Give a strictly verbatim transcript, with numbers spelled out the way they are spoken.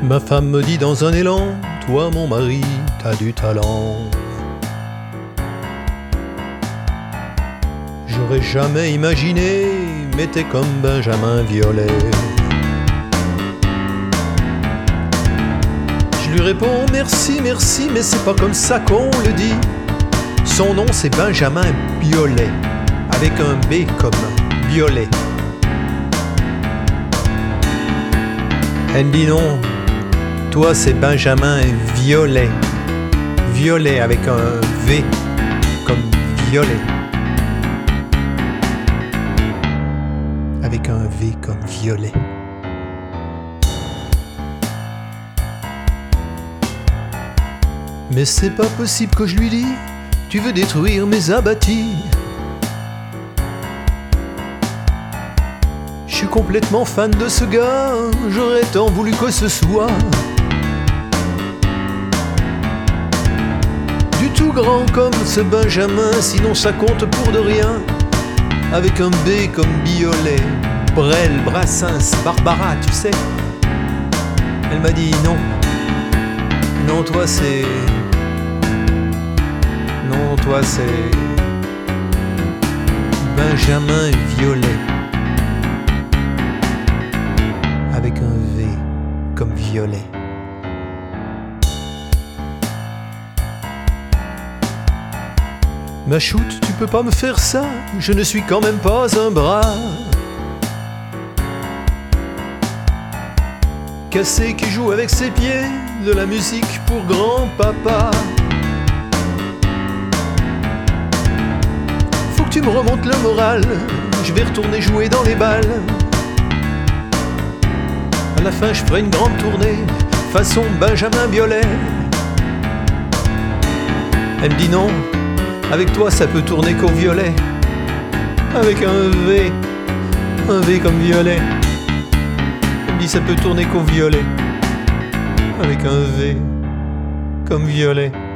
Ma femme me dit dans un élan, toi mon mari, t'as du talent. J'aurais jamais imaginé, mais t'es comme Benjamin Biolay. Je lui réponds merci, merci, mais c'est pas comme ça qu'on le dit. Son nom c'est Benjamin Biolay, avec un B comme Biolay. Elle me dit non, toi c'est Benjamin Violet. Violet avec un V comme violet. Avec un V comme violet. Mais c'est pas possible que je lui dis, tu veux détruire mes abattis. Je suis complètement fan de ce gars, j'aurais tant voulu que ce soit du tout grand comme ce Benjamin, sinon ça compte pour de rien. Avec un B comme Biolay, Brel, Brassens, Barbara, tu sais. Elle m'a dit non, non toi c'est... Non toi c'est... Benjamin Violet. Avec un V comme violet. Ma choute, tu peux pas me faire ça, je ne suis quand même pas un bras cassé qui joue avec ses pieds de la musique pour grand-papa. Faut que tu me remontes le moral, je vais retourner jouer dans les balles. À la fin je ferai une grande tournée, façon Benjamin Biolay. Elle me dit non, avec toi ça peut tourner qu'au violet. Avec un V, un V comme violet. Elle me dit ça peut tourner qu'au violet. Avec un V comme violet.